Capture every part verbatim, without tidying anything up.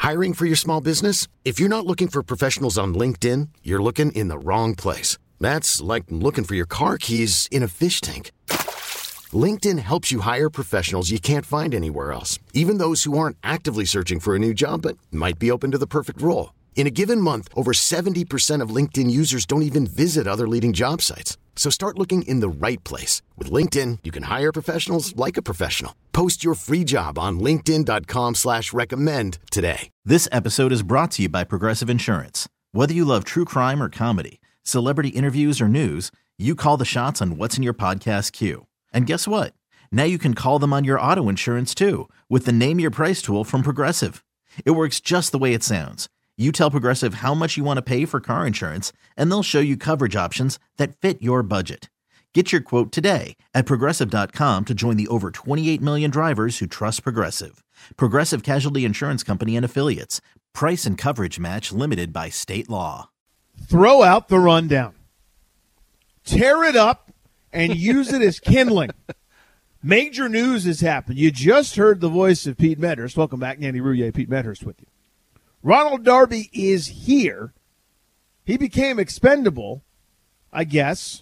Hiring for your small business? If you're not looking for professionals on LinkedIn, you're looking in the wrong place. That's like looking for your car keys in a fish tank. LinkedIn helps you hire professionals you can't find anywhere else, even those who aren't actively searching for a new job but might be open to the perfect role. In a given month, over seventy percent of LinkedIn users don't even visit other leading job sites. So start looking in the right place. With LinkedIn, you can hire professionals like a professional. Post your free job on linkedin dot com slash recommend today. This episode is brought to you by Progressive Insurance. Whether you love true crime or comedy, celebrity interviews or news, you call the shots on what's in your podcast queue. And guess what? Now you can call them on your auto insurance too with the Name Your Price tool from Progressive. It works just the way it sounds. You tell Progressive how much you want to pay for car insurance, and they'll show you coverage options that fit your budget. Get your quote today at progressive dot com to join the over twenty-eight million drivers who trust Progressive. Progressive Casualty Insurance Company and Affiliates. Price and coverage match limited by state law. Throw out the rundown. Tear it up and use it as kindling. Major news has happened. You just heard the voice of Pete Medhurst. Welcome back, Andy Rouillet, Pete Medhurst with you. Ronald Darby is here. He became expendable, I guess.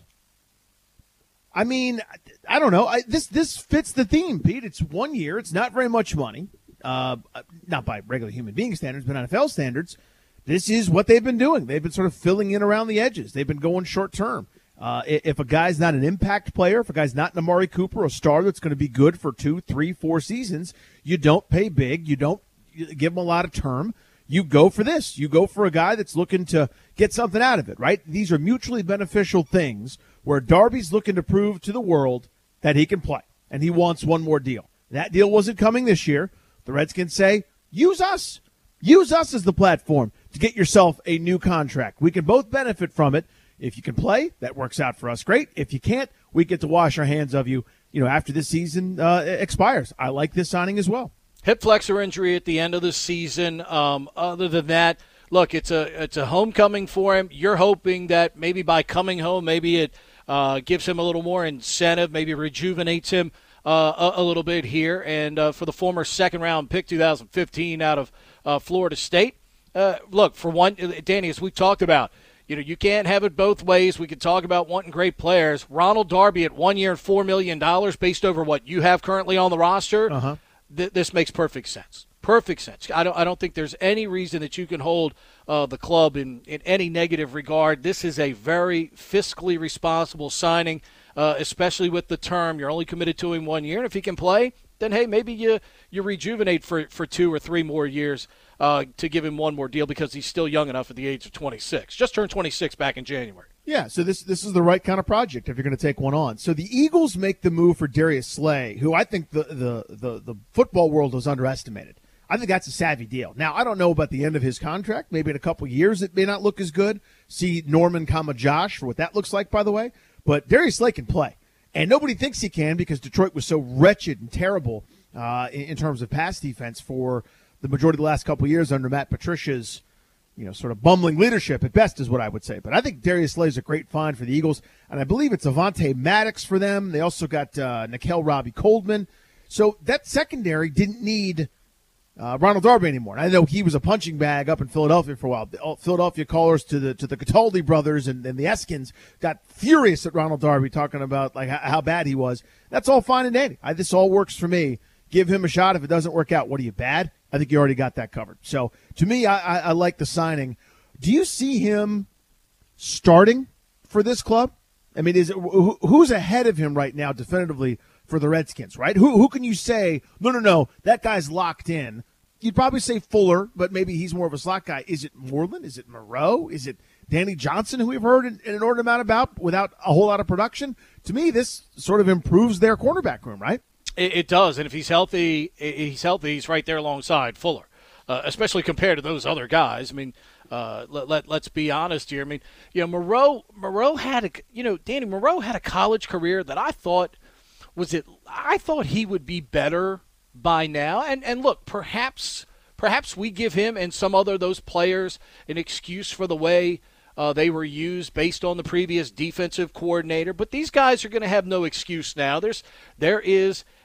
I mean, I don't know. I, this this fits the theme, Pete. It's one year. It's not very much money, uh, not by regular human being standards, but N F L standards. This is what they've been doing. They've been sort of filling in around the edges. They've been going short term. Uh, if a guy's not an impact player, if a guy's not an Amari Cooper, a star that's going to be good for two, three, four seasons, you don't pay big. You don't give him a lot of term. You go for this. You go for a guy that's looking to get something out of it, right? These are mutually beneficial things where Darby's looking to prove to the world that he can play, and he wants one more deal. That deal wasn't coming this year. The Redskins say, use us. Use us as the platform to get yourself a new contract. We can both benefit from it. If you can play, that works out for us. Great. If you can't, we get to wash our hands of you, you know, after this season uh, expires. I like this signing as well. Hip flexor injury at the end of the season. Um, other than that, look, it's a it's a homecoming for him. You're hoping that maybe by coming home, maybe it uh, gives him a little more incentive, maybe rejuvenates him uh, a, a little bit here. And uh, for the former second-round pick, two thousand fifteen, out of uh, Florida State, uh, look, for one, Danny, as we talked about, you know, you can't have it both ways. We can talk about wanting great players. Ronald Darby at one year and four million dollars based over what you have currently on the roster. Uh-huh. This makes perfect sense. Perfect sense. I don't. I don't think there's any reason that you can hold uh, the club in, in any negative regard. This is a very fiscally responsible signing, uh, especially with the term. You're only committed to him one year, and if he can play, then hey, maybe you you rejuvenate for for two or three more years uh, to give him one more deal because he's still young enough at the age of twenty-six. Just turned twenty-six back in January. Yeah, so this this is the right kind of project if you're going to take one on. So the Eagles make the move for Darius Slay, who I think the, the, the, the football world has underestimated. I think that's a savvy deal. Now, I don't know about the end of his contract. Maybe in a couple years it may not look as good. See Norman, comma Josh, for what that looks like, by the way. But Darius Slay can play. And nobody thinks he can because Detroit was so wretched and terrible uh, in, in terms of pass defense for the majority of the last couple years under Matt Patricia's, you know, sort of bumbling leadership at best is what I would say. But I think Darius Slay is a great find for the Eagles. And I believe it's Avonte Maddox for them. They also got uh, Nickel Robbie Coldman. So that secondary didn't need uh, Ronald Darby anymore. And I know he was a punching bag up in Philadelphia for a while. The Philadelphia callers to the to the Cataldi brothers and, and the Eskins got furious at Ronald Darby, talking about like how, how bad he was. That's all fine and dandy. I, this all works for me. Give him a shot. If it doesn't work out, what are you, bad? I think you already got that covered. So, to me, I, I, I like the signing. Do you see him starting for this club? I mean, is it, who, who's ahead of him right now definitively for the Redskins, right? Who who can you say, no, no, no, that guy's locked in? You'd probably say Fuller, but maybe he's more of a slot guy. Is it Moreland? Is it Moreau? Is it Danny Johnson, who we've heard an inordinate amount about without a whole lot of production? To me, this sort of improves their cornerback room, right? It, it does, and if he's healthy, he's healthy. He's right there alongside Fuller, uh, especially compared to those other guys. I mean, uh, let, let let's be honest here. I mean, you know, Moreau Moreau had a you know Danny Moreau had a college career that I thought was it. I thought he would be better by now. And and look, perhaps perhaps we give him and some other of those players an excuse for the way Uh, they were used based on the previous defensive coordinator. But these guys are going to have no excuse now. There's, there is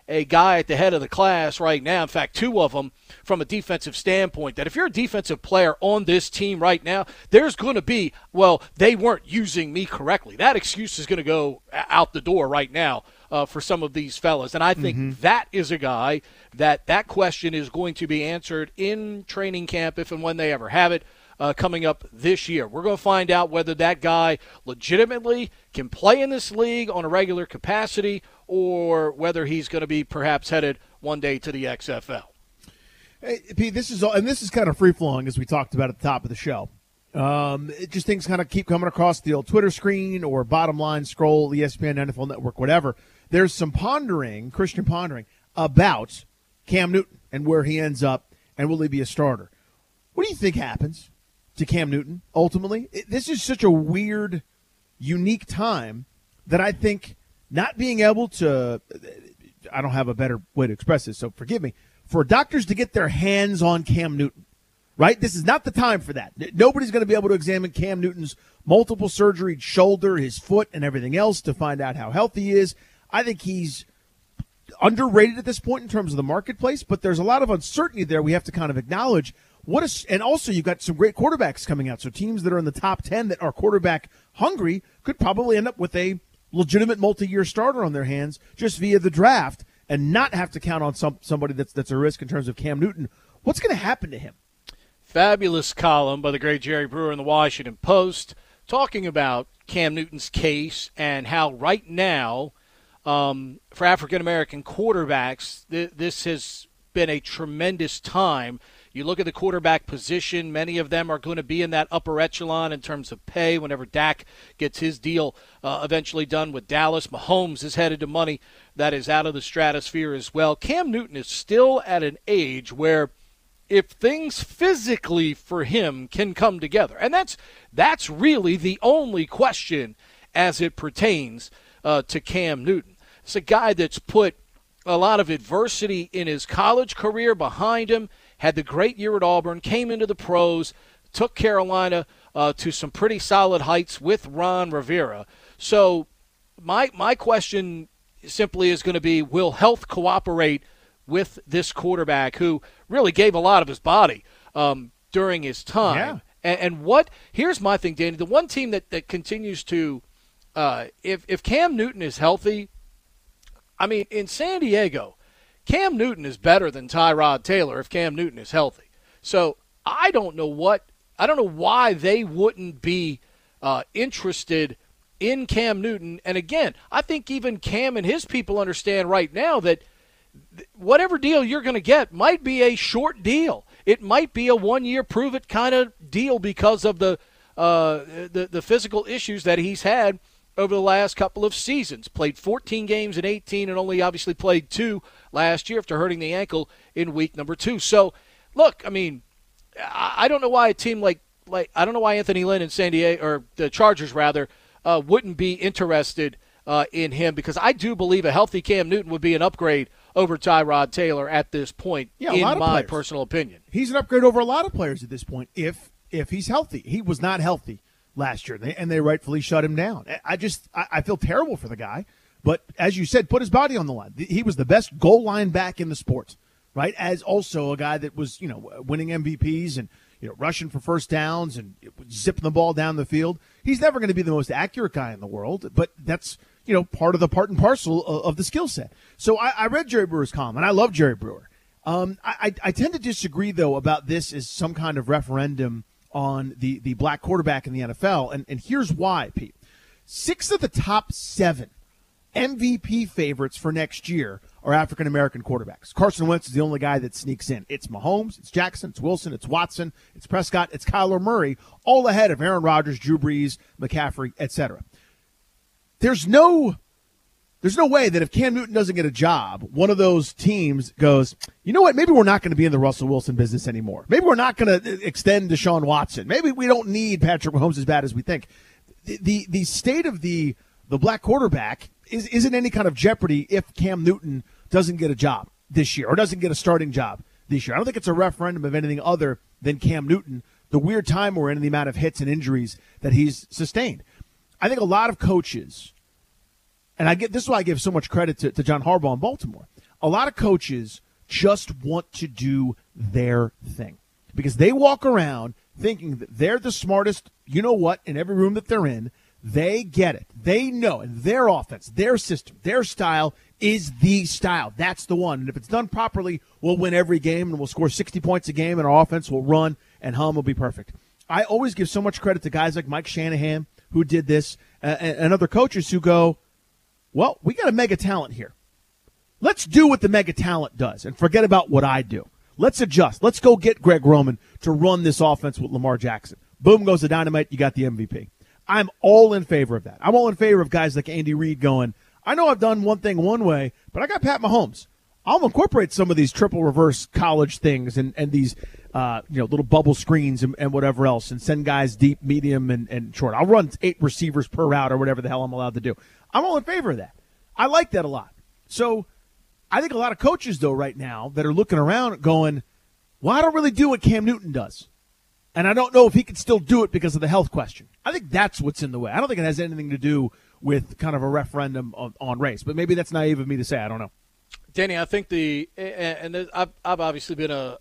a guy at the head of the class right now, in fact, two of them from a defensive standpoint, that if you're a defensive player on this team right now, there's going to be, well, they weren't using me correctly. That excuse is going to go out the door right now uh, for some of these fellas. And I think mm-hmm. that is a guy that that question is going to be answered in training camp if and when they ever have it. Uh, coming up this year. We're going to find out whether that guy legitimately can play in this league on a regular capacity or whether he's going to be perhaps headed one day to the X F L. Hey, Pete, this is all, and this is kind of free-flowing as we talked about at the top of the show. Um, it just things kind of keep coming across the old Twitter screen or bottom line scroll, E S P N, N F L Network, whatever. There's some pondering, Christian pondering, about Cam Newton and where he ends up and will he be a starter. What do you think happens to Cam Newton, ultimately? It, this is such a weird, unique time that I think not being able to – I don't have a better way to express this, so forgive me – for doctors to get their hands on Cam Newton, right? This is not the time for that. Nobody's going to be able to examine Cam Newton's multiple surgery shoulder, his foot, and everything else to find out how healthy he is. I think he's underrated at this point in terms of the marketplace, but there's a lot of uncertainty there we have to kind of acknowledge. What is, and also you've got some great quarterbacks coming out. So teams that are in the top ten that are quarterback hungry could probably end up with a legitimate multi-year starter on their hands just via the draft and not have to count on some somebody that's that's a risk in terms of Cam Newton. What's going to happen to him? Fabulous column by the great Jerry Brewer in the Washington Post talking about Cam Newton's case and how right now um, for African-American quarterbacks th- this has been a tremendous time. You look at the quarterback position, many of them are going to be in that upper echelon in terms of pay whenever Dak gets his deal uh, eventually done with Dallas. Mahomes is headed to money that is out of the stratosphere as well. Cam Newton is still at an age where if things physically for him can come together, and that's that's really the only question as it pertains uh, to Cam Newton. It's a guy that's put a lot of adversity in his college career behind him, had the great year at Auburn, came into the pros, took Carolina uh, to some pretty solid heights with Ron Rivera. So my my question simply is going to be, will health cooperate with this quarterback who really gave a lot of his body um, during his time? Yeah. And, and what – here's my thing, Danny. The one team that, that continues to uh, – if if Cam Newton is healthy, I mean, in San Diego – Cam Newton is better than Tyrod Taylor if Cam Newton is healthy. So I don't know what I don't know why they wouldn't be uh, interested in Cam Newton. And again, I think even Cam and his people understand right now that th- whatever deal you're going to get might be a short deal. It might be a one-year prove-it kind of deal because of the uh, the the physical issues that he's had over the last couple of seasons. Played fourteen games in eighteen and only obviously played two last year after hurting the ankle in week number two. So, look, I mean, I don't know why a team like, like I don't know why Anthony Lynn in San Diego, or the Chargers rather, uh, wouldn't be interested uh, in him, because I do believe a healthy Cam Newton would be an upgrade over Tyrod Taylor at this point, yeah, in my personal opinion. He's an upgrade over a lot of players at this point if if he's healthy. He was not healthy last year, and they rightfully shut him down. I just – I feel terrible for the guy. But as you said, put his body on the line. He was the best goal line back in the sport, right? As also a guy that was, you know, winning M V Ps and, you know, rushing for first downs and zipping the ball down the field. He's never going to be the most accurate guy in the world, but that's, you know, part of the part and parcel of, of the skill set. So I, I read Jerry Brewer's column, and I love Jerry Brewer. Um, I, I tend to disagree, though, about this as some kind of referendum on the, the black quarterback in the N F L, and, and here's why, Pete. Six of the top seven M V P favorites for next year are African-American quarterbacks. Carson Wentz is the only guy that sneaks in. It's Mahomes, it's Jackson, it's Wilson, it's Watson, it's Prescott, it's Kyler Murray, all ahead of Aaron Rodgers, Drew Brees, McCaffrey, et cetera. There's no, there's no way that if Cam Newton doesn't get a job, one of those teams goes, you know what, maybe we're not going to be in the Russell Wilson business anymore. Maybe we're not going to extend Deshaun Watson. Maybe we don't need Patrick Mahomes as bad as we think. The, the, the state of the, the black quarterback is, isn't any kind of jeopardy if Cam Newton doesn't get a job this year or doesn't get a starting job this year. I don't think it's a referendum of anything other than Cam Newton, the weird time we're in and the amount of hits and injuries that he's sustained. I think a lot of coaches, and I get this is why I give so much credit to, to John Harbaugh in Baltimore, a lot of coaches just want to do their thing because they walk around thinking that they're the smartest, you know what, in every room that they're in. They get it. They know. And their offense, their system, their style is the style. That's the one. And if it's done properly, we'll win every game and we'll score sixty points a game and our offense will run and hum will be perfect. I always give so much credit to guys like Mike Shanahan who did this uh, and, and other coaches who go, well, we got a mega talent here. Let's do what the mega talent does and forget about what I do. Let's adjust. Let's go get Greg Roman to run this offense with Lamar Jackson. Boom goes the dynamite. You got the M V P. I'm all in favor of that. I'm all in favor of guys like Andy Reid going, I know I've done one thing one way, but I got Pat Mahomes. I'll incorporate some of these triple reverse college things and, and these uh, you know little bubble screens and, and whatever else and send guys deep, medium, and, and short. I'll run eight receivers per route or whatever the hell I'm allowed to do. I'm all in favor of that. I like that a lot. So I think a lot of coaches, though, right now that are looking around going, well, I don't really do what Cam Newton does. And I don't know if he can still do it because of the health question. I think that's what's in the way. I don't think it has anything to do with kind of a referendum on, on race. But maybe that's naive of me to say. I don't know. Danny, I think the – and I've, I've obviously been a,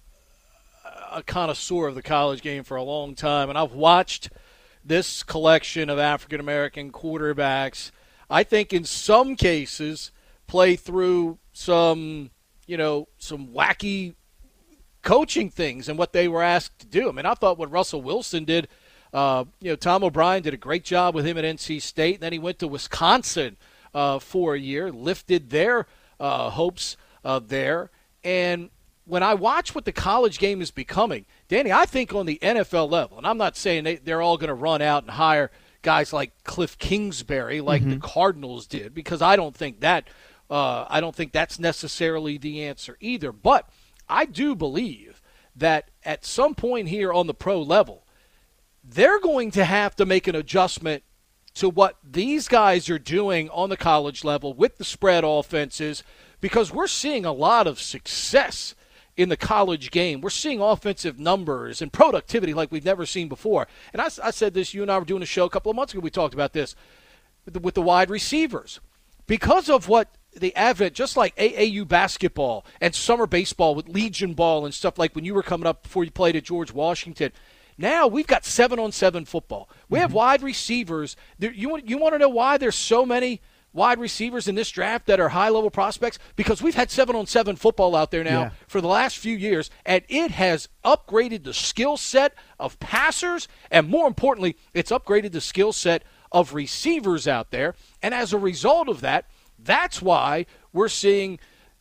a connoisseur of the college game for a long time, and I've watched this collection of African-American quarterbacks, I think in some cases, play through some, you know, some wacky – coaching things and what they were asked to do. I mean, I thought what Russell Wilson did, uh, you know, Tom O'Brien did a great job with him at N C State, and then he went to Wisconsin uh, for a year, lifted their uh, hopes uh, there. And when I watch what the college game is becoming, Danny, I think on the N F L level, and I'm not saying they, they're all going to run out and hire guys like Cliff Kingsbury like mm-hmm. the Cardinals did, because I don't think that uh, I don't think that's necessarily the answer either. But I do believe that at some point here on the pro level, they're going to have to make an adjustment to what these guys are doing on the college level with the spread offenses, because we're seeing a lot of success in the college game. We're seeing offensive numbers and productivity like we've never seen before. And I, I said this, you and I were doing a show a couple of months ago, we talked about this with the, with the wide receivers. Because of what the advent, just like A A U basketball and summer baseball with Legion ball and stuff like when you were coming up before you played at George Washington, now we've got seven-on-seven football. We mm-hmm. have wide receivers. There, you want you want to know why there's so many wide receivers in this draft that are high-level prospects? Because we've had seven-on-seven football out there now yeah. for the last few years, and it has upgraded the skill set of passers, and more importantly, it's upgraded the skill set of receivers out there. And as a result of that, that's why we're seeing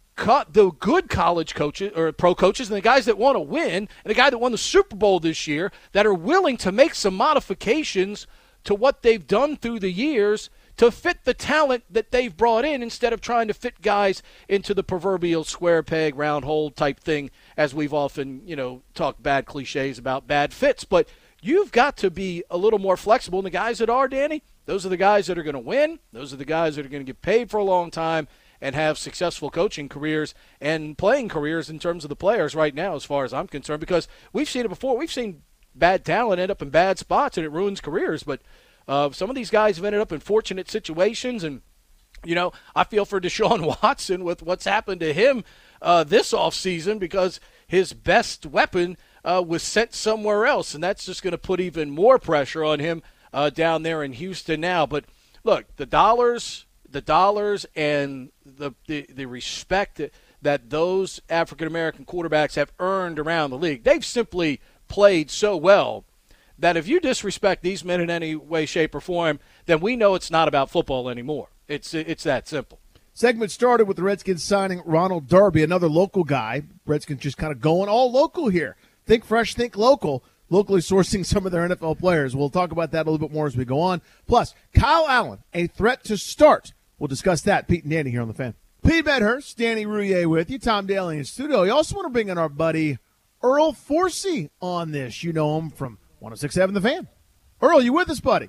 the good college coaches or pro coaches and the guys that want to win and the guy that won the Super Bowl this year that are willing to make some modifications to what they've done through the years to fit the talent that they've brought in instead of trying to fit guys into the proverbial square peg, round hole type thing, as we've often, you know, talked bad cliches about bad fits. But you've got to be a little more flexible. And the guys that are, Danny, those are the guys that are going to win. Those are the guys that are going to get paid for a long time and have successful coaching careers and playing careers in terms of the players right now, as far as I'm concerned, because we've seen it before. We've seen bad talent end up in bad spots, and it ruins careers. But uh, some of these guys have ended up in fortunate situations, and, you know, I feel for Deshaun Watson with what's happened to him uh, this offseason because his best weapon uh, was sent somewhere else, and that's just going to put even more pressure on him Uh, down there in Houston now. But look, the dollars, the dollars, and the the, the respect that, that those African-American quarterbacks have earned around the league, they've simply played so well that if you disrespect these men in any way, shape, or form, then we know it's not about football anymore. It's it's that simple. Segment started with the Redskins signing Ronald Darby, another local guy. Redskins just kind of going all local here. Think fresh, think local. Locally sourcing some of their N F L players. We'll talk about that a little bit more as we go on. Plus, Kyle Allen, a threat to start. We'll discuss that. Pete and Danny here on The Fan. Pete Medhurst, Danny Rouhier with you. Tom Daly in studio. You also want to bring in our buddy Earl Forsey on this. You know him from one oh six point seven The Fan. Earl, you with us, buddy?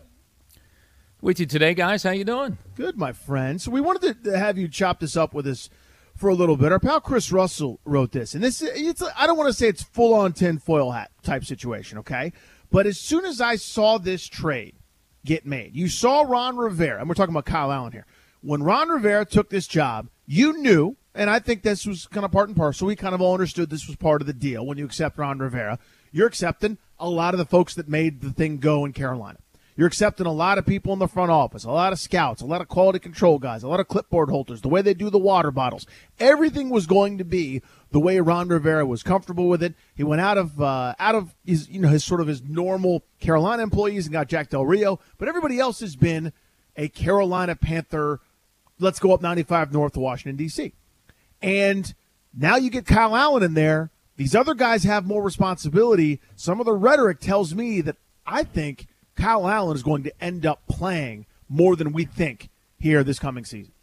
With you today, guys. How you doing? Good, my friend. So we wanted to have you chop this up with us for a little bit. Our pal Chris Russell wrote this, and this it's I don't want to say it's full-on tinfoil hat type situation, okay? But as soon as I saw this trade get made, you saw Ron Rivera, and we're talking about Kyle Allen here. When Ron Rivera took this job, you knew And I think this was kind of part and parcel. We kind of all understood this was part of the deal. When you accept Ron Rivera, you're accepting a lot of the folks that made the thing go in Carolina. You're accepting a lot of people in the front office, a lot of scouts, a lot of quality control guys, a lot of clipboard holders, the way they do the water bottles. Everything was going to be the way Ron Rivera was comfortable with it. He went out of uh, out of his you know his sort of his normal Carolina employees and got Jack Del Rio, but everybody else has been a Carolina Panther. Let's go up ninety-five north to Washington D C, and now you get Kyle Allen in there. These other guys have more responsibility. Some of the rhetoric tells me that I think Kyle Allen is going to end up playing more than we think here this coming season.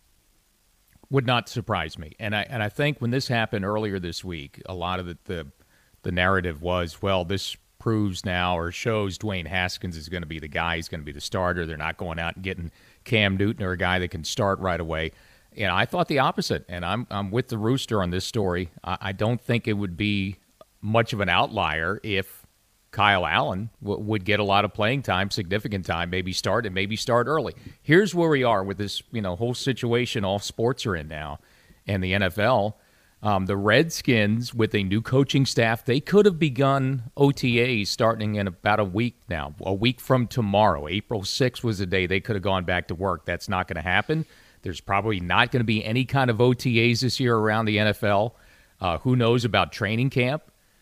Would not surprise me. And I and I think when this happened earlier this week, a lot of the the, the narrative was, well, this proves now or shows Dwayne Haskins is going to be the guy. He's going to be the starter. They're not going out and getting Cam Newton or a guy that can start right away. And I thought the opposite, and I'm I'm with the Rooster on this story. I, I don't think it would be much of an outlier if Kyle Allen w- would get a lot of playing time, significant time, maybe start and maybe start early. Here's where we are with this, you know, whole situation all sports are in now, and the N F L. Um, the Redskins, with a new coaching staff, they could have begun O T As starting in about a week now, a week from tomorrow. April sixth was the day they could have gone back to work. That's not going to happen. There's probably not going to be any kind of O T As this year around the N F L. Uh, who knows about training camp?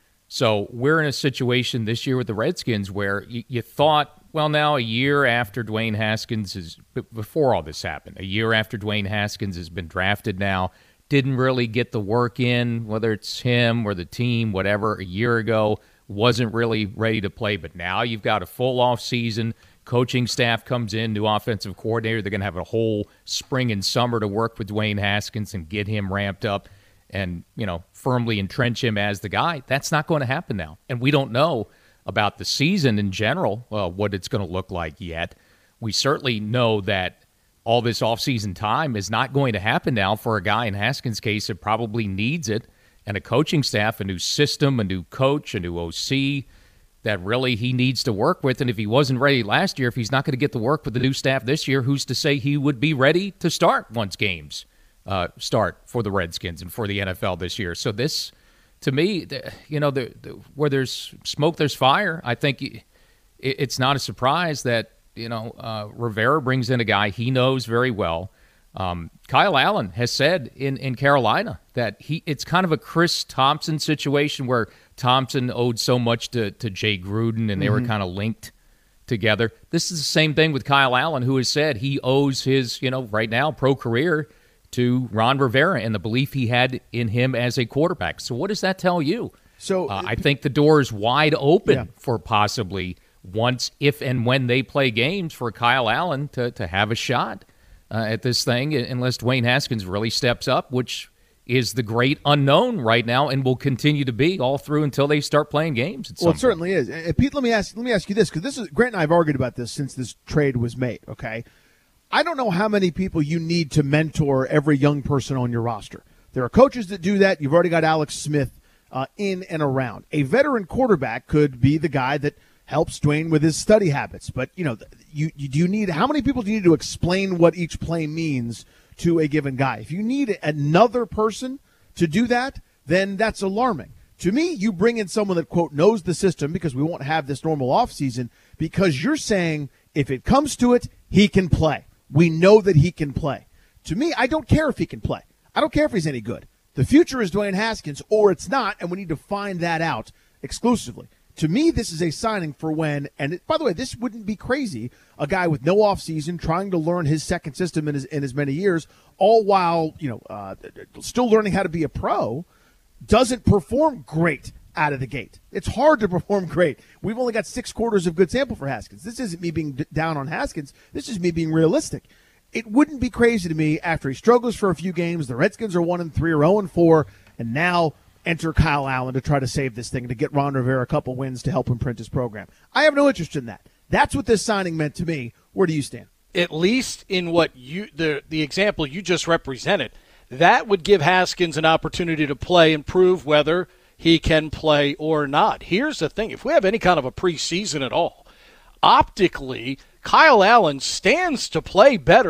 So we're in a situation this year with the Redskins where you, you thought, well, now a year after Dwayne Haskins is, before all this happened, a year after Dwayne Haskins has been drafted now, didn't really get the work in, whether it's him or the team, whatever, a year ago, wasn't really ready to play. But now you've got a full off season. Coaching staff comes in, new offensive coordinator. They're going to have a whole spring and summer to work with Dwayne Haskins and get him ramped up and, you know, firmly entrench him as the guy. That's not going to happen now. And we don't know about the season in general, uh, what it's going to look like yet. We certainly know that all this offseason time is not going to happen now for a guy in Haskins' case that probably needs it, and a coaching staff, a new system, a new coach, a new O C that really he needs to work with. And if he wasn't ready last year, if he's not going to get the work with the new staff this year, who's to say he would be ready to start once games uh, start for the Redskins and for the N F L this year? So this, to me, the, you know, the, the, where there's smoke, there's fire. I think it, it's not a surprise that, you know, uh, Rivera brings in a guy he knows very well. Um, Kyle Allen has said in, in Carolina that he it's kind of a Chris Thompson situation where Thompson owed so much to, to Jay Gruden and they mm-hmm. were kind of linked together. This is the same thing with Kyle Allen, who has said he owes his, you know, right now pro career to Ron Rivera and the belief he had in him as a quarterback. So what does that tell you? So uh, I think the door is wide open yeah. for possibly once, if and when they play games, for Kyle Allen to, to have a shot uh, at this thing, unless Dwayne Haskins really steps up, which is the great unknown right now and will continue to be all through until they start playing games. Well, it point. certainly is. And Pete, let me ask let me ask you this, because this is Grant and I have argued about this since this trade was made. Okay, I don't know how many people you need to mentor every young person on your roster. There are coaches that do that. You've already got Alex Smith uh, in and around. A veteran quarterback could be the guy that helps Dwayne with his study habits. But, you know, you, you do you need how many people do you need to explain what each play means to a given guy? If you need another person to do that, then that's alarming. To me, you bring in someone that, quote, knows the system, because we won't have this normal offseason, because you're saying if it comes to it, he can play. We know that he can play. To me, I don't care if he can play. I don't care if he's any good. The future is Dwayne Haskins, or it's not, and we need to find that out exclusively. To me, this is a signing for when, and it, by the way, this wouldn't be crazy, a guy with no offseason trying to learn his second system in his, in as many years, all while, you know, uh, still learning how to be a pro, doesn't perform great out of the gate. It's hard to perform great. We've only got six quarters of good sample for Haskins. This isn't me being d- down on Haskins. This is me being realistic. It wouldn't be crazy to me after he struggles for a few games, the Redskins are one and three or oh and four, and now enter Kyle Allen to try to save this thing, to get Ron Rivera a couple wins to help him print his program. I have no interest in that. That's what this signing meant to me. Where do you stand? At least in what you the the example you just represented, that would give Haskins an opportunity to play and prove whether he can play or not. Here's the thing. If we have any kind of a preseason at all, optically, Kyle Allen stands to play better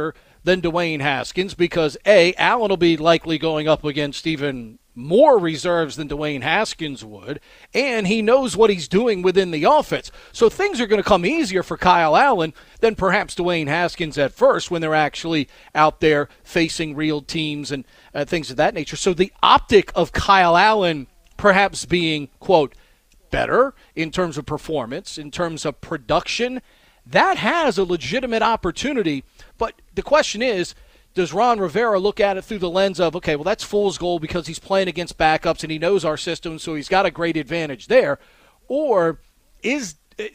than Dwayne Haskins because, A, Allen will be likely going up against even more reserves than Dwayne Haskins would, and he knows what he's doing within the offense. So things are going to come easier for Kyle Allen than perhaps Dwayne Haskins at first when they're actually out there facing real teams and uh, things of that nature. So the optic of Kyle Allen perhaps being, quote, better in terms of performance, in terms of production, that has a legitimate opportunity. But the question is, does Ron Rivera look at it through the lens of, okay, well, that's fool's gold because he's playing against backups and he knows our system, so he's got a great advantage there? Or is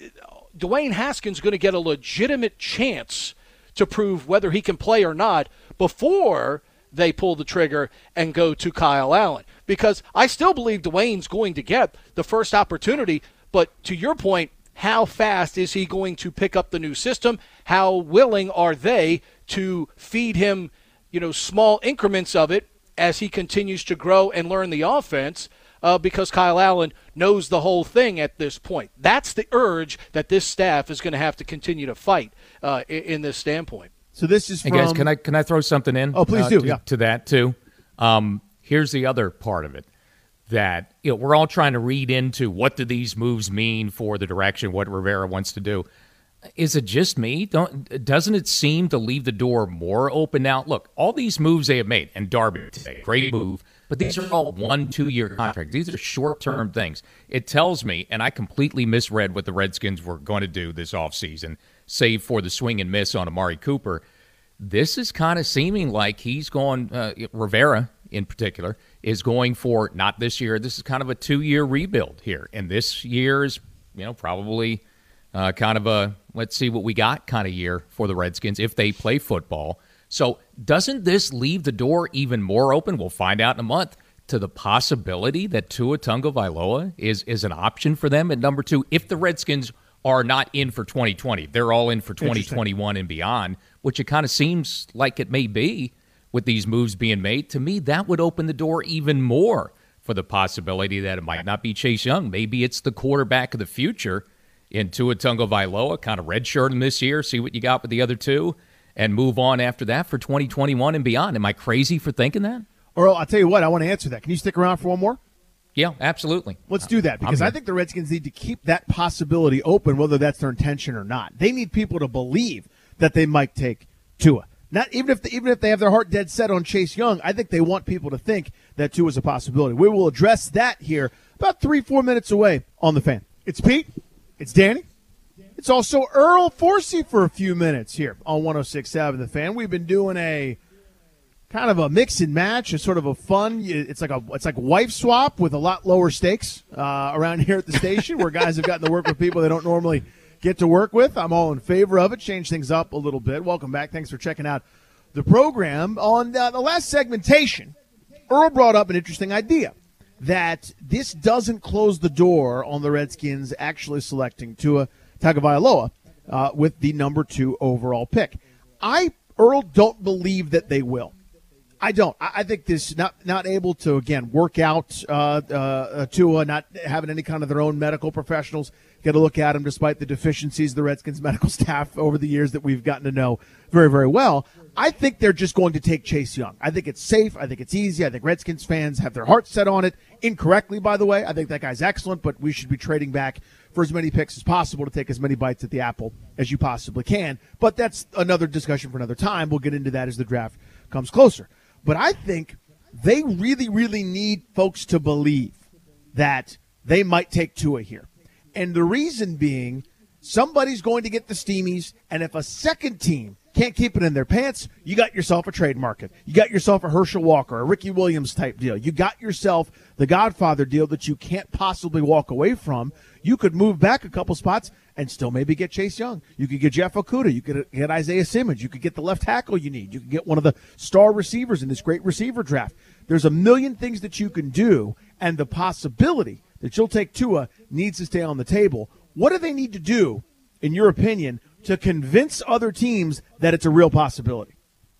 Dwayne Haskins going to get a legitimate chance to prove whether he can play or not before they pull the trigger and go to Kyle Allen? Because I still believe Dwayne's going to get the first opportunity, but to your point, how fast is he going to pick up the new system? How willing are they to feed him, you know, small increments of it as he continues to grow and learn the offense? Uh, because Kyle Allen knows the whole thing at this point. That's the urge that this staff is going to have to continue to fight uh, in, in this standpoint. So this is from... Hey guys, can I can I throw something in? Oh, please uh, do. To, yeah. to that too. Um, here's the other part of it. That, you know, we're all trying to read into what do these moves mean for the direction, what Rivera wants to do. Is it just me? Don't doesn't it seem to leave the door more open now? Look, all these moves they have made, and Darby today, great move, but these are all one, two-year contracts. These are short-term things. It tells me, and I completely misread what the Redskins were going to do this offseason, save for the swing and miss on Amari Cooper. This is kind of seeming like he's going, uh, Rivera in particular, is going for not this year. This is kind of a two-year rebuild here. And this year is, you know, probably uh, kind of a let's see what we got kind of year for the Redskins if they play football. So doesn't this leave the door even more open? We'll find out in a month to the possibility that Tua Tagovailoa is, is an option for them at number two if the Redskins are not in for twenty twenty. They're all in for twenty twenty-one and beyond, which it kind of seems like it may be. With these moves being made, to me, that would open the door even more for the possibility that it might not be Chase Young. Maybe it's the quarterback of the future in Tua Tagovailoa, kind of redshirt him this year, see what you got with the other two, and move on after that for twenty twenty-one and beyond. Am I crazy for thinking that? Earl, I'll tell you what, I want to answer that. Can you stick around for one more? Yeah, absolutely. Let's do that, because I think the Redskins need to keep that possibility open, whether that's their intention or not. They need people to believe that they might take Tua. Not even if they, even if they have their heart dead set on Chase Young, I think they want people to think that Tua is a possibility. We will address that here about three, four minutes away on The Fan. It's Pete. It's Danny. It's also Earl Forsey for a few minutes here on one oh six point seven The Fan. We've been doing a kind of a mix and match, a sort of a fun. It's like a it's like a wife swap with a lot lower stakes uh, around here at the station, where guys have gotten to work with people they don't normally get to work with. I'm all in favor of it. Change things up a little bit. Welcome back. Thanks for checking out the program. On uh, the last segmentation, Earl brought up an interesting idea that this doesn't close the door on the Redskins actually selecting Tua Tagovailoa uh, with the number two overall pick. I, Earl, don't believe that they will. I don't. I, I think this not not able to, again, work out uh, uh, Tua, not having any kind of their own medical professionals get a look at him despite the deficiencies of the Redskins medical staff over the years that we've gotten to know very, very well. I think they're just going to take Chase Young. I think it's safe. I think it's easy. I think Redskins fans have their hearts set on it incorrectly, by the way. I think that guy's excellent, but we should be trading back for as many picks as possible to take as many bites at the apple as you possibly can. But that's another discussion for another time. We'll get into that as the draft comes closer. But I think they really, really need folks to believe that they might take Tua here. And the reason being, somebody's going to get the steamies, and if a second team can't keep it in their pants, you got yourself a trade market. You got yourself a Herschel Walker, a Ricky Williams type deal. You got yourself the Godfather deal that you can't possibly walk away from. You could move back a couple spots and still maybe get Chase Young. You could get Jeff Okudah. You could get Isaiah Simmons. You could get the left tackle you need. You could get one of the star receivers in this great receiver draft. There's a million things that you can do, and the possibility that you'll take Tua needs to stay on the table. What do they need to do, in your opinion, to convince other teams that it's a real possibility?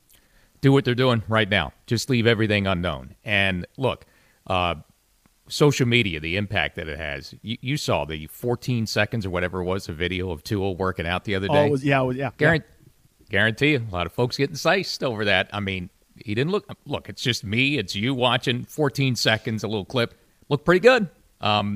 Do what they're doing right now. Just leave everything unknown. And look, uh, social media, the impact that it has. You, you saw the fourteen seconds or whatever it was, a video of Tua working out the other day. Oh, it was, yeah, it was, yeah. Guarant- guarantee you, a lot of folks getting siced over that. I mean, he didn't look. Look, it's just me. It's you watching fourteen seconds, a little clip. Looked pretty good. Um,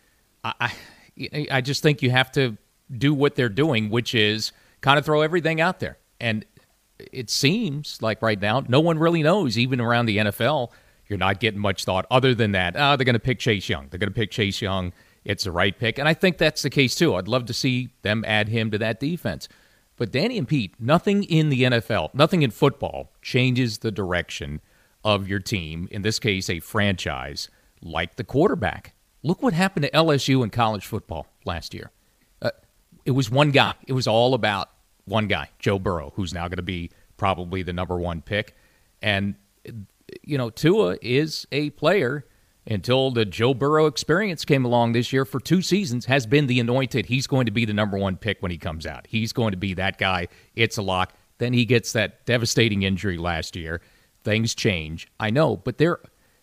I, I, I just think you have to do what they're doing, which is kind of throw everything out there. And it seems like right now, no one really knows, even around the N F L, you're not getting much thought other than that. Oh, they're going to pick Chase Young. They're going to pick Chase Young. It's the right pick. And I think that's the case, too. I'd love to see them add him to that defense. But Danny and Pete, nothing in the N F L, nothing in football changes the direction of your team, in this case, a franchise, like the quarterback. Look what happened to L S U in college football last year. Uh, it was one guy. It was all about one guy, Joe Burrow, who's now going to be probably the number one pick. And, you know, Tua is a player until the Joe Burrow experience came along this year for two seasons, has been the anointed. He's going to be the number one pick when he comes out. He's going to be that guy. It's a lock. Then he gets that devastating injury last year. Things change. I know, but there,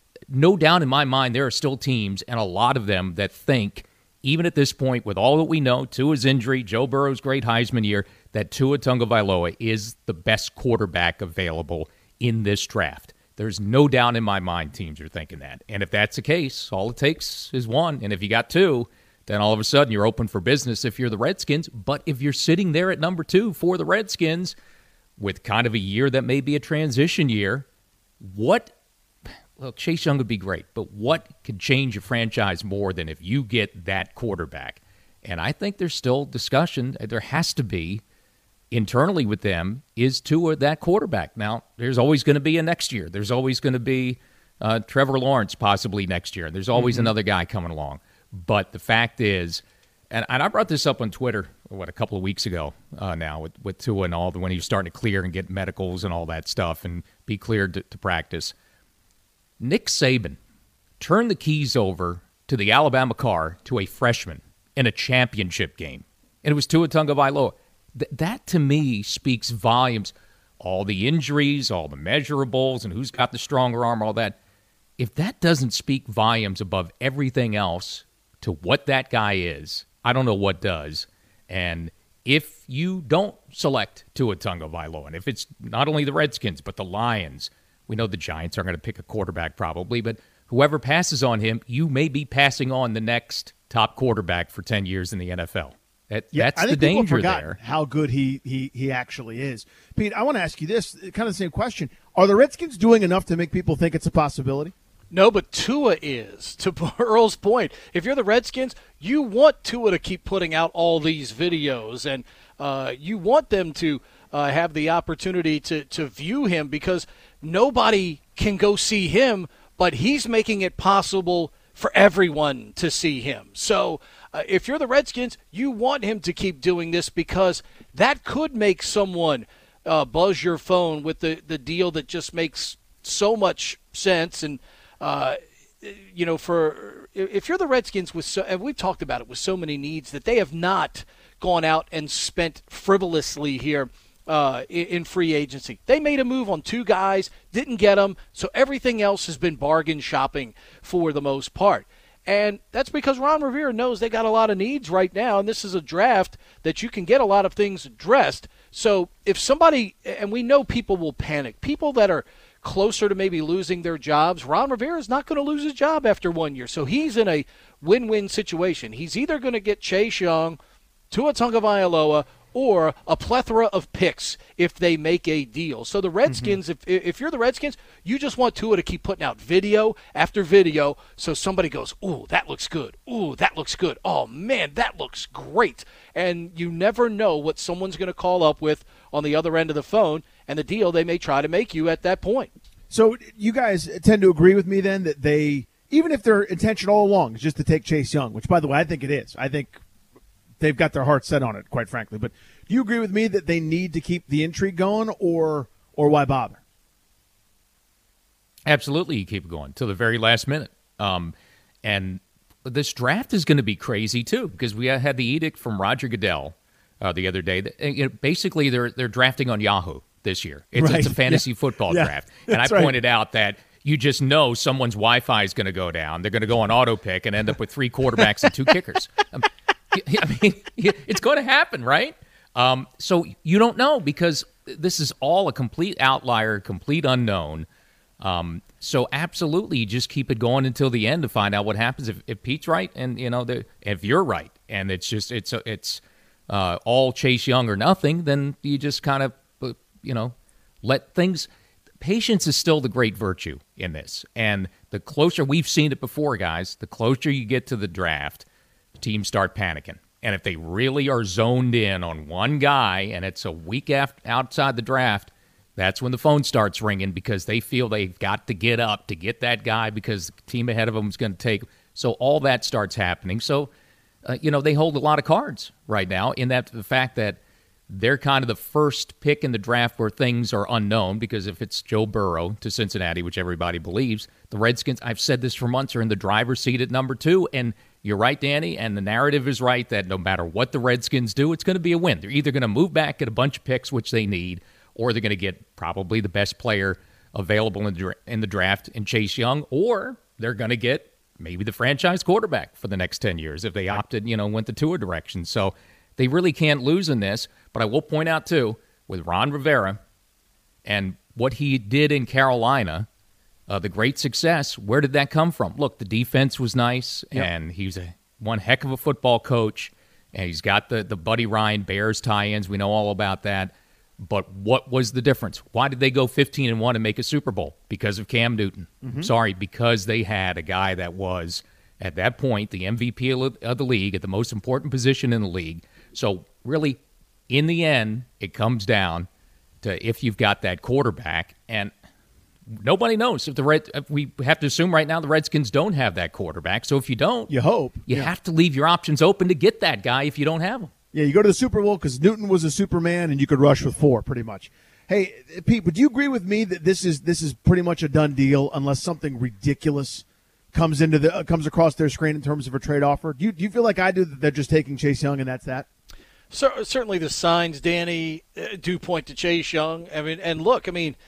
no doubt in my mind, there are still teams, and a lot of them, that think, even at this point, with all that we know, Tua's injury, Joe Burrow's great Heisman year, that Tua Tagovailoa is the best quarterback available in this draft. There's no doubt in my mind teams are thinking that. And if that's the case, all it takes is one. And if you got two, then all of a sudden you're open for business if you're the Redskins. But if you're sitting there at number two for the Redskins with kind of a year that may be a transition year, what – look, Chase Young would be great, but what could change a franchise more than if you get that quarterback? And I think there's still discussion. There has to be internally with them, is Tua that quarterback? Now, there's always going to be a next year. There's always going to be uh, Trevor Lawrence possibly next year. There's always mm-hmm. another guy coming along. But the fact is, and, and I brought this up on Twitter, what, a couple of weeks ago uh, now with, with Tua and all, the when he was starting to clear and get medicals and all that stuff and be cleared to, to practice. Nick Saban turned the keys over to the Alabama car to a freshman in a championship game. And it was Tua Tagovailoa. Th- that, to me, speaks volumes. All the injuries, all the measurables, and who's got the stronger arm, all that. If that doesn't speak volumes above everything else to what that guy is, I don't know what does. And if you don't select Tua Tagovailoa, and if it's not only the Redskins but the Lions, we know the Giants aren't going to pick a quarterback probably, but whoever passes on him, you may be passing on the next top quarterback for ten years in the N F L. That, yeah, that's I think the danger people have there. How good he, he he actually is. Pete, I want to ask you this, kind of the same question. Are the Redskins doing enough to make people think it's a possibility? No, but Tua is. To Earl's point, if you're the Redskins, you want Tua to keep putting out all these videos, and uh, you want them to uh, have the opportunity to, to view him, because nobody can go see him, but he's making it possible for everyone to see him. So uh, if you're the Redskins, you want him to keep doing this, because that could make someone uh, buzz your phone with the, the deal that just makes so much sense. And, uh, you know, for if you're the Redskins, with so, and we've talked about it, with so many needs that they have not gone out and spent frivolously here Uh, in free agency. They made a move on two guys, didn't get them, so everything else has been bargain shopping for the most part. And that's because Ron Rivera knows they got a lot of needs right now, and this is a draft that you can get a lot of things addressed. So if somebody, and we know people will panic, people that are closer to maybe losing their jobs, Ron Rivera is not going to lose his job after one year. So he's in a win-win situation. He's either going to get Chase Young, Tua Tagovailoa, or a plethora of picks if they make a deal. So the Redskins, mm-hmm. if if you're the Redskins, you just want Tua to keep putting out video after video so somebody goes, ooh, that looks good. Ooh, that looks good. Oh, man, that looks great. And you never know what someone's going to call up with on the other end of the phone and the deal they may try to make you at that point. So you guys tend to agree with me then that they, even if their intention all along is just to take Chase Young, which, by the way, I think it is. I think they've got their heart set on it, quite frankly. But do you agree with me that they need to keep the intrigue going, or or why bother? Absolutely, you keep it going till the very last minute. Um, and this draft is going to be crazy too, because we had the edict from Roger Goodell uh, the other day. That, you know, basically, they're they're drafting on Yahoo this year. It's, right. it's a fantasy yeah. football yeah. draft, and I right. pointed out that you just know someone's Wi-Fi is going to go down. They're going to go on auto pick and end up with three quarterbacks and two kickers. Um, I mean, it's going to happen, right? Um, so you don't know, because this is all a complete outlier, complete unknown. Um, so absolutely, you just keep it going until the end to find out what happens. If, if Pete's right, and you know, the, if you're right, and it's just it's it's uh, all Chase Young or nothing, then you just kind of you know let things. Patience is still the great virtue in this, and the closer we've seen it before, guys, the closer you get to the draft, teams start panicking. And if they really are zoned in on one guy, and it's a week after, outside the draft, that's when the phone starts ringing because they feel they've got to get up to get that guy because the team ahead of them is going to take. So all that starts happening. So, uh, you know, they hold a lot of cards right now in that the fact that they're kind of the first pick in the draft where things are unknown because if it's Joe Burrow to Cincinnati, which everybody believes, the Redskins, I've said this for months, are in the driver's seat at number two. And you're right, Danny, and the narrative is right that no matter what the Redskins do, it's going to be a win. They're either going to move back, get a bunch of picks, which they need, or they're going to get probably the best player available in the, in the draft in Chase Young, or they're going to get maybe the franchise quarterback for the next ten years if they opted, you know, went the Tua direction. So they really can't lose in this. But I will point out, too, with Ron Rivera and what he did in Carolina, uh, the great success, where did that come from? Look, the defense was nice, yep. and he's a one heck of a football coach, and he's got the, the Buddy Ryan Bears tie-ins. We know all about that. But what was the difference? Why did they go fifteen and one and make a Super Bowl? Because of Cam Newton. Mm-hmm. Sorry, because they had a guy that was, at that point, the M V P of the league, at the most important position in the league. So really, in the end, it comes down to if you've got that quarterback. And nobody knows if the Red. If we have to assume right now the Redskins don't have that quarterback. So if you don't, you hope. You yeah. have to leave your options open to get that guy if you don't have him. Yeah, you go to the Super Bowl because Newton was a Superman, and you could rush with four, pretty much. Hey, Pete, would you agree with me that this is this is pretty much a done deal unless something ridiculous comes into the uh, comes across their screen in terms of a trade offer? Do you do you feel like I do that they're just taking Chase Young and that's that? So, certainly, the signs, Danny, uh, do point to Chase Young. I mean, and look, I mean,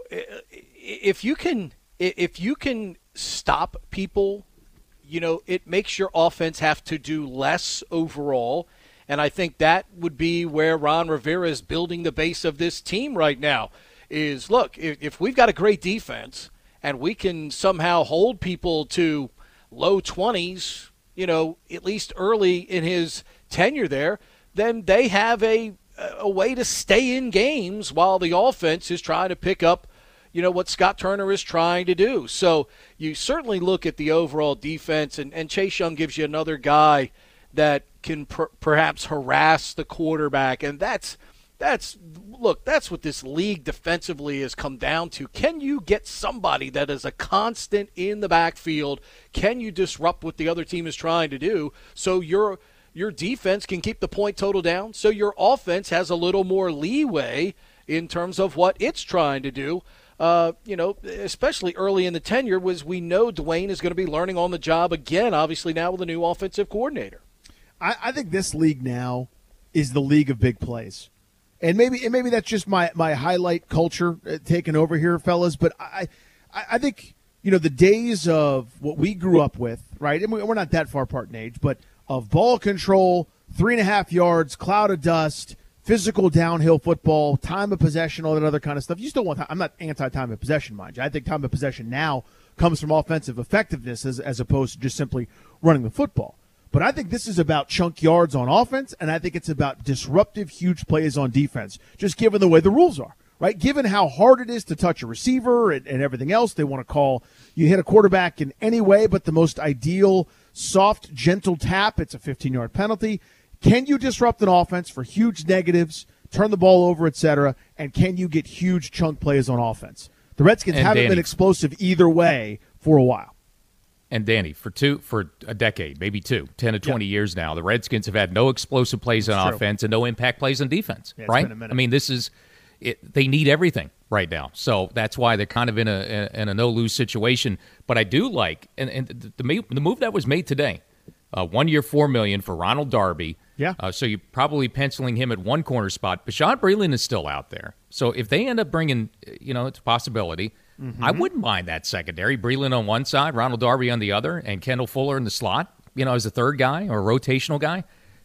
if you can if you can stop people, you know, it makes your offense have to do less overall. And I think that would be where Ron Rivera is building the base of this team right now is, look, if, if we've got a great defense and we can somehow hold people to low twenties, you know, at least early in his tenure there, then they have a, a way to stay in games while the offense is trying to pick up, you know, what Scott Turner is trying to do. So you certainly look at the overall defense, and, and Chase Young gives you another guy that can per- perhaps harass the quarterback. And that's, that's look, that's what this league defensively has come down to. Can you get somebody that is a constant in the backfield? Can you disrupt what the other team is trying to do so your your defense can keep the point total down, so your offense has a little more leeway in terms of what it's trying to do? Uh, you know, especially early in the tenure, was we know Dwayne is going to be learning on the job again, obviously now with a new offensive coordinator. I, I think this league now is the league of big plays. And maybe and maybe that's just my, my highlight culture uh, taking over here, fellas. But I, I I think, you know, the days of what we grew up with, right, and we're not that far apart in age, but of ball control, three and a half yards, cloud of dust, physical downhill football, time of possession, all that other kind of stuff. You still want – I'm not anti-time of possession, mind you. I think time of possession now comes from offensive effectiveness as, as opposed to just simply running the football. But I think this is about chunk yards on offense, and I think it's about disruptive, huge plays on defense, just given the way the rules are, right? Given how hard it is to touch a receiver and, and everything else, they want to call you hit a quarterback in any way but the most ideal, soft, gentle tap. It's a fifteen-yard penalty. Can you disrupt an offense for huge negatives, turn the ball over, et cetera, and can you get huge chunk plays on offense? The Redskins and haven't Danny, been explosive either way for a while. And Danny, for two, for a decade, maybe two, ten to twenty yep. years now, the Redskins have had no explosive plays on True. offense and no impact plays on defense, yeah, it's right? been a minute. I mean, this is it, they need everything right now, so that's why they're kind of in a in a no lose situation. But I do like and, and the the, the move that was made today, uh, one year, four million for Ronald Darby. Yeah. Uh, so you're probably penciling him at one corner spot. Bashaud Breeland is still out there, so if they end up bringing, you know, it's a possibility. Mm-hmm. I wouldn't mind that secondary. Breeland on one side, Ronald Darby on the other, and Kendall Fuller in the slot, you know, as a third guy or a rotational guy.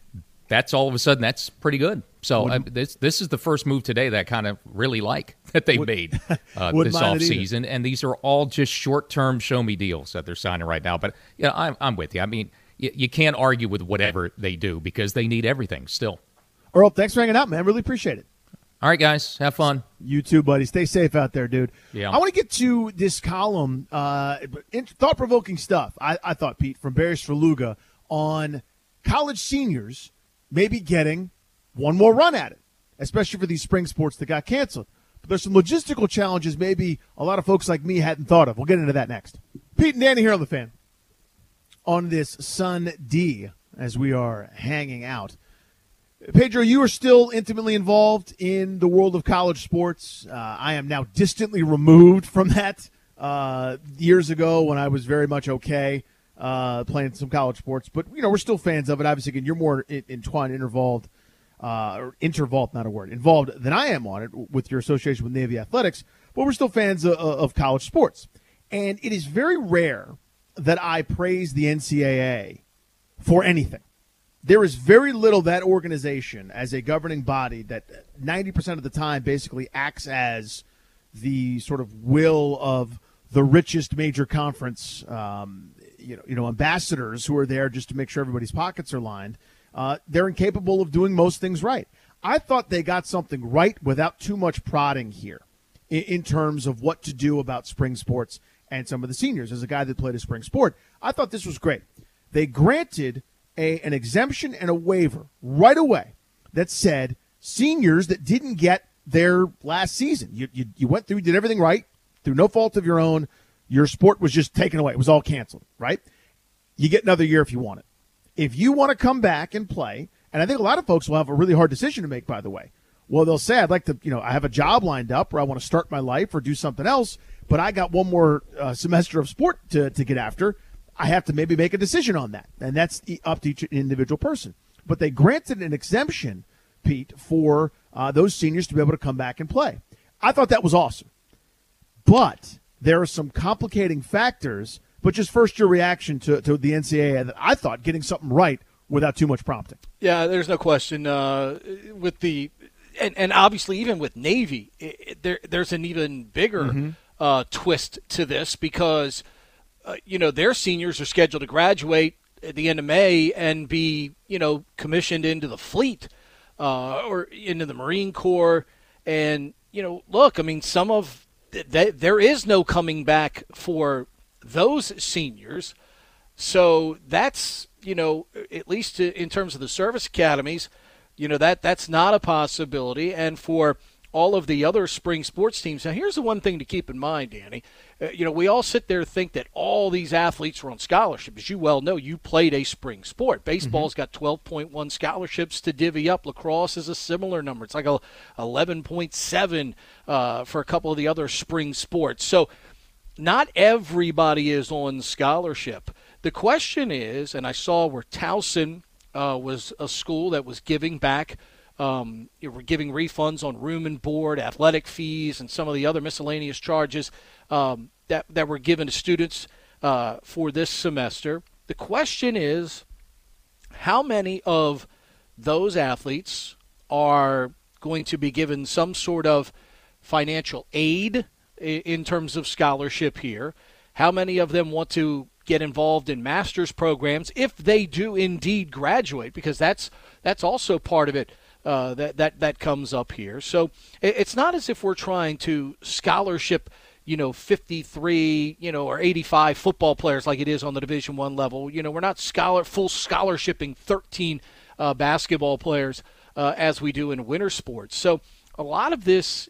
that's all of a sudden that's pretty good. So uh, this this is the first move today that I kind of really like that they would, made uh, this offseason. And these are all just short-term show-me deals that they're signing right now. But yeah, I'm, I'm with you. I mean, you, you can't argue with whatever they do because they need everything still. Earl, thanks for hanging out, man. Really appreciate it. All right, guys. Have fun. You too, buddy. Stay safe out there, dude. Yeah. I want to get to this column, uh, thought-provoking stuff, I, I thought, Pete, from Barry Svrluga on college seniors maybe getting one more run at it, especially for these spring sports that got canceled. But there's some logistical challenges maybe a lot of folks like me hadn't thought of. We'll get into that next. Pete and Danny here on The Fan on this Sunday as we are hanging out. Pedro, you are still intimately involved in the world of college sports. Uh, I am now distantly removed from that. Uh, years ago when I was very much okay uh, playing some college sports. But, you know, we're still fans of it. Obviously, again, you're more entwined, involved, uh, or intervolved, not a word, involved than I am on it with your association with Navy Athletics. But we're still fans of, of college sports. And it is very rare that I praise the N C double A for anything. There is very little that organization as a governing body that ninety percent of the time basically acts as the sort of will of the richest major conference, um, you know, you know, ambassadors who are there just to make sure everybody's pockets are lined. Uh, they're incapable of doing most things right. I thought they got something right without too much prodding here in, in terms of what to do about spring sports and some of the seniors. As a guy that played a spring sport, I thought this was great. They granted A, an exemption and a waiver right away that said seniors that didn't get their last season, you, you you went through, did everything right, through no fault of your own, your sport was just taken away. It was all canceled, right? You get another year if you want it. If you want to come back and play, and I think a lot of folks will have a really hard decision to make, by the way. Well, they'll say, I'd like to, you know, I have a job lined up or I want to start my life or do something else, but I got one more uh, semester of sport to, to get after. I have to maybe make a decision on that, and that's up to each individual person. But they granted an exemption, Pete, for uh, those seniors to be able to come back and play. I thought that was awesome. But there are some complicating factors, but just first your reaction to, to the N C double A that I thought getting something right without too much prompting. Yeah, there's no question. Uh, with the and, and obviously even with Navy, it, it, there, there's an even bigger mm-hmm. uh, twist to this because – Uh, you know, their seniors are scheduled to graduate at the end of May and be, you know, commissioned into the fleet uh, or into the Marine Corps. And, you know, look, I mean, some of th- there is no coming back for those seniors. So that's, you know, at least in terms of the service academies, you know, that that's not a possibility. And for all of the other spring sports teams. Now, here's the one thing to keep in mind, Danny. Uh, you know, we all sit there and think that all these athletes are on scholarship. As you well know, you played a spring sport. Baseball's mm-hmm. got twelve point one scholarships to divvy up. Lacrosse is a similar number. It's like a eleven point seven uh, for a couple of the other spring sports. So not everybody is on scholarship. The question is, and I saw where Towson uh, was a school that was giving back Um, we're giving refunds on room and board, athletic fees, and some of the other miscellaneous charges um, that, that were given to students uh, for this semester. The question is, how many of those athletes are going to be given some sort of financial aid in terms of scholarship here? How many of them want to get involved in master's programs if they do indeed graduate? Because that's that's also part of it. Uh, that, that that comes up here. So it's not as if we're trying to scholarship, you know, fifty-three, you know, or eighty-five football players like it is on the Division One level. You know, we're not scholar full scholarshiping thirteen uh, basketball players uh, as we do in winter sports. So a lot of this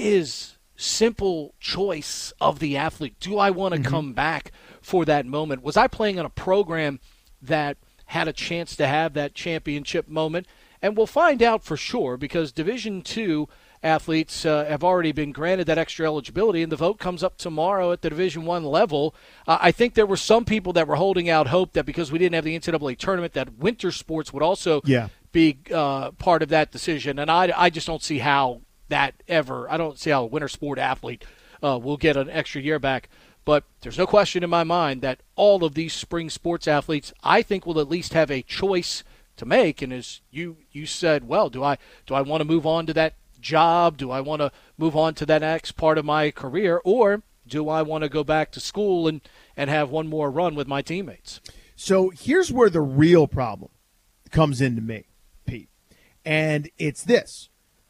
is simple choice of the athlete. Do I want to mm-hmm. come back for that moment? Was I playing on a program that had a chance to have that championship moment? And we'll find out for sure because Division Two athletes uh, have already been granted that extra eligibility, and the vote comes up tomorrow at the Division One level. Uh, I think there were some people that were holding out hope that because we didn't have the N C double A tournament, that winter sports would also yeah. be uh, part of that decision. And I, I just don't see how that ever – I don't see how a winter sport athlete uh, will get an extra year back. But there's no question in my mind that all of these spring sports athletes, I think, will at least have a choice to make. And as you you said, well, do I do I want to move on to that job? Do I want to move on to that next part of my career, or do I want to go back to school and, and have one more run with my teammates? So here's where the real problem comes into me, Pete. And it's this.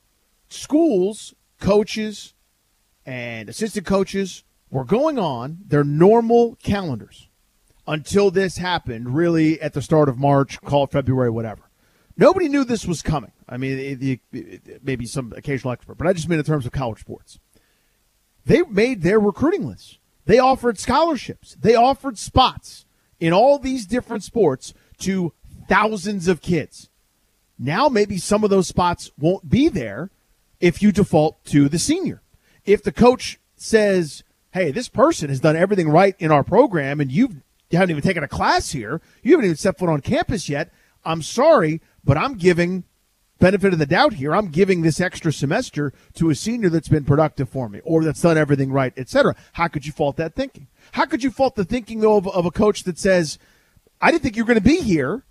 Schools, coaches, and assistant coaches were going on their normal calendars until this happened, really at the start of March, call it February, whatever. Nobody knew this was coming. I mean, it, it, it, maybe some occasional expert, but I just mean in terms of college sports. They made their recruiting lists. They offered scholarships. They offered spots in all these different sports to thousands of kids. Now maybe some of those spots won't be there if you default to the senior. If the coach says, hey, this person has done everything right in our program and you've, you haven't even taken a class here, you haven't even set foot on campus yet, I'm sorry, but I'm giving benefit of the doubt here. I'm giving this extra semester to a senior that's been productive for me or that's done everything right, et cetera. How could you fault that thinking? How could you fault the thinking, though, of, of a coach that says, I didn't think you were going to be here.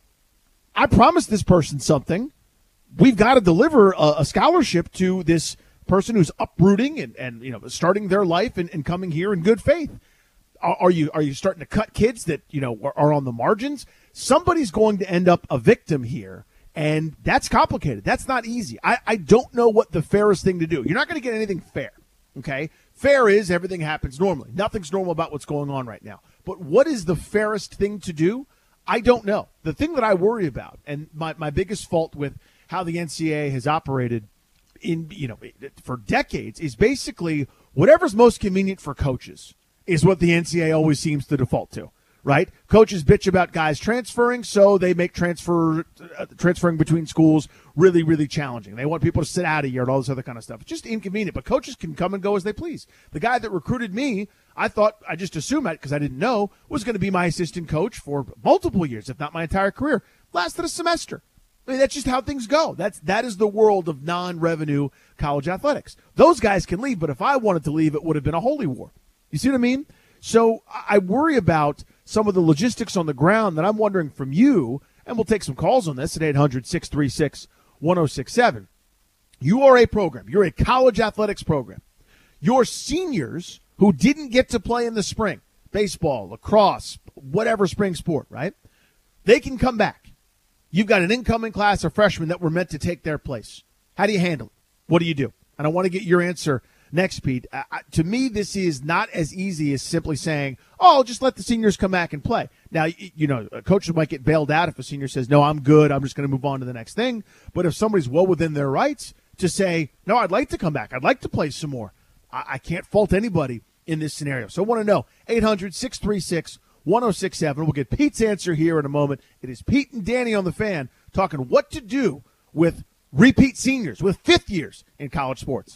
I promised this person something. We've got to deliver a, a scholarship to this person who's uprooting and, and you know, starting their life and, and coming here in good faith. Are, are you are you starting to cut kids that, you know, are, are on the margins? Somebody's going to end up a victim here. And that's complicated. That's not easy. I, I don't know what the fairest thing to do. You're not going to get anything fair, okay? Fair is everything happens normally. Nothing's normal about what's going on right now. But what is the fairest thing to do? I don't know. The thing that I worry about, and my, my biggest fault with how the N C double A has operated in, you know, for decades, is basically whatever's most convenient for coaches is what the N C double A always seems to default to. Right? Coaches bitch about guys transferring, so they make transfer uh, transferring between schools really, really challenging. They want people to sit out a year and all this other kind of stuff. It's just inconvenient, but coaches can come and go as they please. The guy that recruited me, I thought, I just assumed that because I didn't know, was going to be my assistant coach for multiple years, if not my entire career. Lasted a semester. I mean, that's just how things go. That's that is the world of non-revenue college athletics. Those guys can leave, but if I wanted to leave, it would have been a holy war. You see what I mean? So I worry about some of the logistics on the ground that I'm wondering from you, and we'll take some calls on this at eight hundred, six three six, one oh six seven. You are a program. You're a college athletics program. Your seniors who didn't get to play in the spring, baseball, lacrosse, whatever spring sport, right? They can come back. You've got an incoming class of freshmen that were meant to take their place. How do you handle it? What do you do? And I want to get your answer next, Pete. Uh, to me, this is not as easy as simply saying, oh, just let the seniors come back and play. Now, you know, coaches might get bailed out if a senior says, no, I'm good, I'm just going to move on to the next thing. But if somebody's well within their rights to say, no, I'd like to come back, I'd like to play some more, I, I can't fault anybody in this scenario. So I want to know, eight hundred, six three six, one oh six seven. We'll get Pete's answer here in a moment. It is Pete and Danny on the Fan talking what to do with repeat seniors, with fifth years in college sports.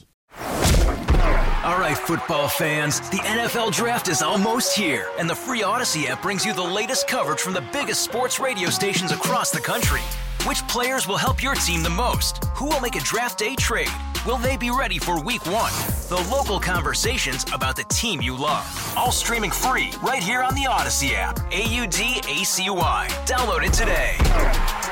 All right, football fans, the N F L Draft is almost here, and the free Odyssey app brings you the latest coverage from the biggest sports radio stations across the country. Which players will help your team the most? Who will make a draft day trade? Will they be ready for week one? The local conversations about the team you love. All streaming free right here on the Odyssey app. A U D A C Y. Download it today.